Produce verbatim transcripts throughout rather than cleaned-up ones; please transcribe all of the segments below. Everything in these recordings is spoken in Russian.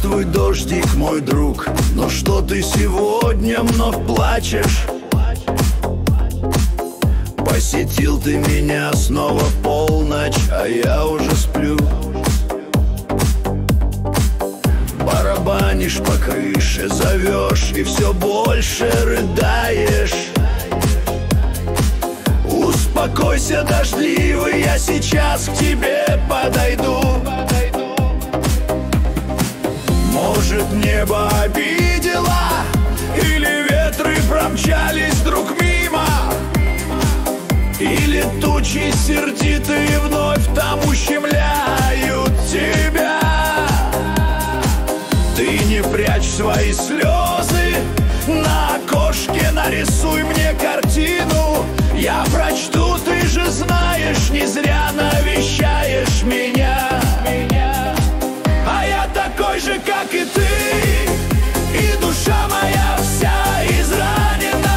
Здравствуй, дождик, мой друг. Но что ты сегодня вновь плачешь? Посетил ты меня снова в полночь, а я уже сплю. Барабанишь по крыше, зовешь и все больше рыдаешь. Успокойся, дождливый, я сейчас к тебе подойду. Может, небо обидело, или ветры промчались вдруг мимо, или тучи сердитые вновь там ущемляют тебя. Ты не прячь свои слезы, на окошке нарисуй мне картину. Я прочту, ты же знаешь, не зря навещаешь меня. А я такой же, как и ты, и душа моя вся изранена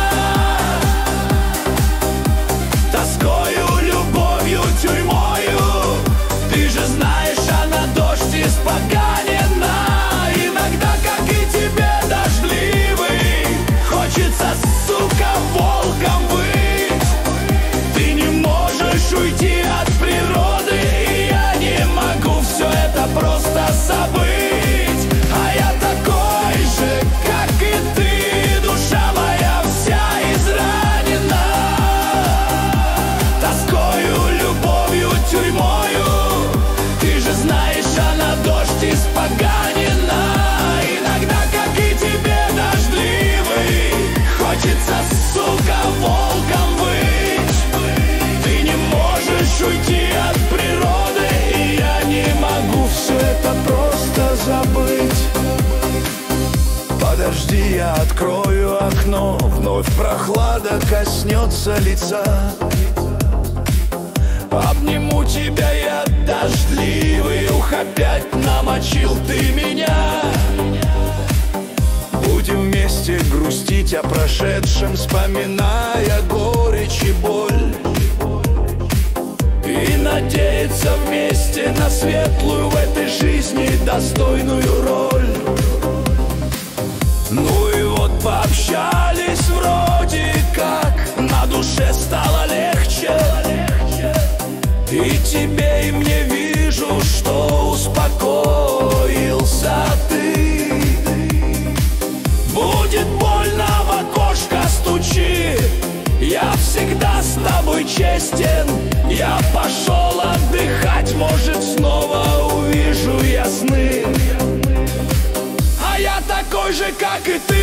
тоскою, любовью, тюрьмою. Ты же знаешь, она дождь испоганена. Иногда, как и тебе, дождливый, хочется, сука, волком быть. Ты не можешь уйти от природы, и я не могу все это просто забыть. А я такой же, как и ты, душа моя вся изранена тоскою, любовью, тюрьмою. Ты же знаешь, она дождь испоганена. Иногда, как и тебе, дождливый, хочется, сука, волком быть. Ты не можешь уйти от природы, и я не могу все это просто забыть. Подожди, я открою окно, вновь прохлада коснется лица. Обниму тебя я, дождливый, ух, опять намочил ты меня. Будем вместе грустить о прошедшем, вспоминая горечь и боль, и надеяться вместе на светлую в этой жизни достойную роль. Ну и вот пообщались вроде как, на душе стало легче. И тебе, и мне вижу, что успокоился ты. Будет больно, в окошко стучи, я всегда с тобой честен. Я пошел отдыхать, может, снова увижу я сны. А я такой же, как и ты,